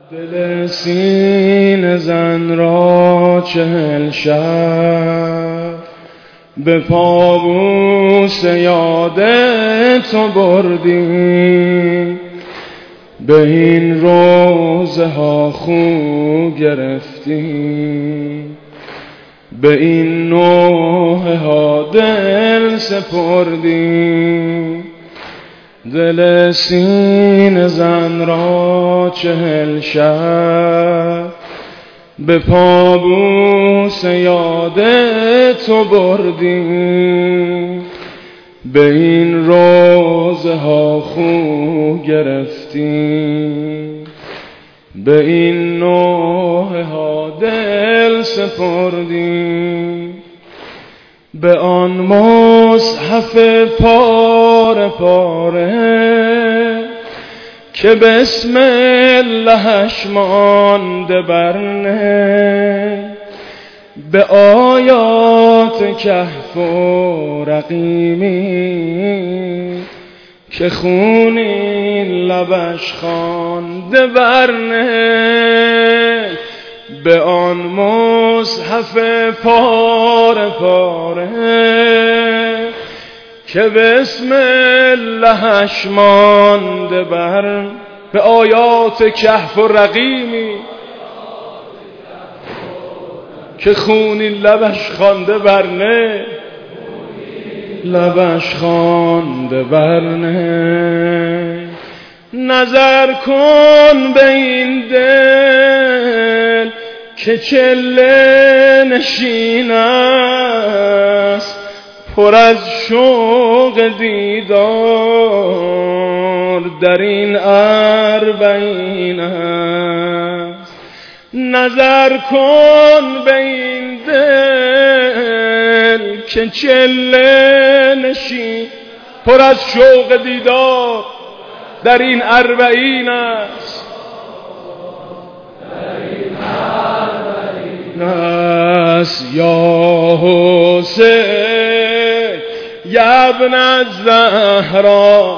دل سینه زن را 40 شب به پابوس یاد تو بردیم، به این روزه ها خو گرفتیم، به این نوحه ها دل سپردیم. دل سینه زن را 40 شب به پابوس یاد تو بردیم، به این روزه ها خو گرفتیم، به این نوحه ها دل سپردیم. به آن مصحف پاره پاره که بسم اللهش مانده برنه، به آیات کهف و رقیمی که خونی لبش خوانده برنه، به آن مصحف پاره پاره که بسم اللهش مانده بر، به آیات کهف و رقیمی که خونی لبش خوانده برنه، لبش خوانده برنه. نظر کن به این دل که چله نشین است، پر از شوق دیدار در این 40 است. نظر کن به این دل که چله نشین، پر از شوق دیدار در این 40 است. یا حسین یا ابن الزهرا،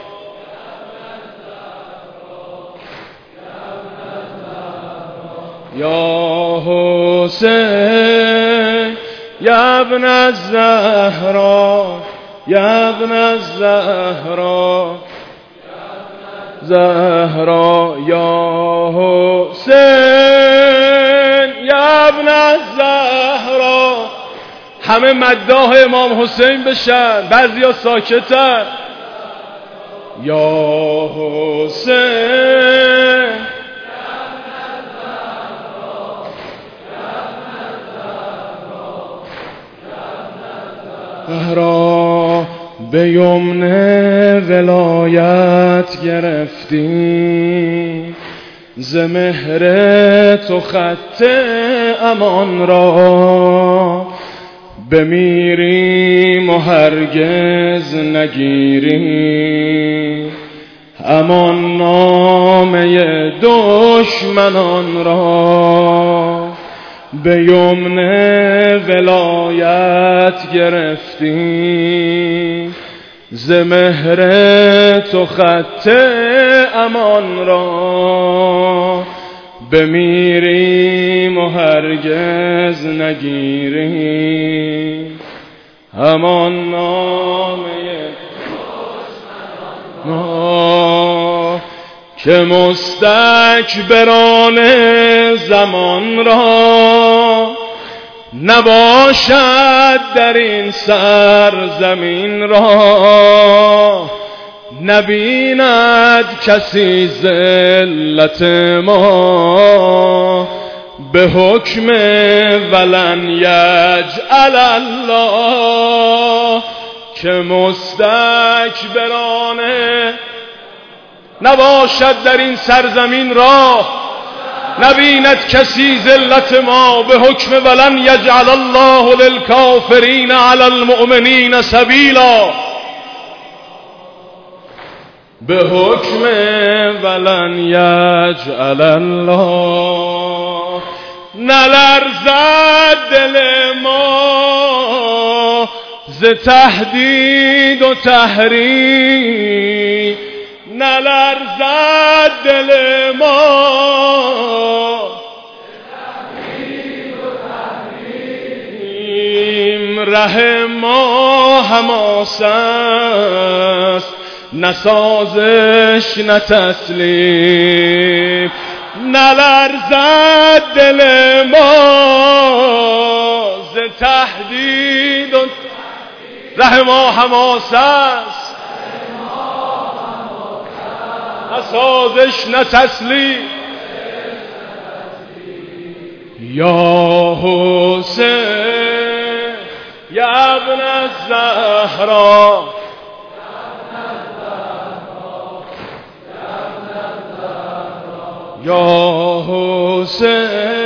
یا حسین یا ابن الزهرا، یا ابن الزهرا، زهرا، یا حسین یا ابن الزهرا. همه مداح امام حسین بشن، بعضیا ساکتن. یا حسین زهرا، به یمن ولایت گرفتیم، ز مهر تو خط امان را، بمیریم و هرگز نگیریم امان نامه دشمنان را. به یمن ولایت گرفتیم، ز مهر تو خط امان را، بمیریم و هرگز نگیریم امان نامه دشمنان، که مستکبران زمان را نباشد در این سرزمین را، نبیند کسی ذلت ما، به حکم ولن یجعل الله، که مستکبران نباشد در این سرزمین را، نبیند کسی ذلت ما، به حکم ولن یجعل الله للکافرین علی المؤمنین سبیلا، به حکم ولن یجعل الله. نلرزد دل ما ز تهدید و تحریم، نلرزد دل ما ره ما حماس است، نه سازش نه تسلیم، نلرزد دل ما ز تهدید. ره ما حماس است، نه سازش نه تسلیم. یا حسین یا ابن الزهرا، یا حسین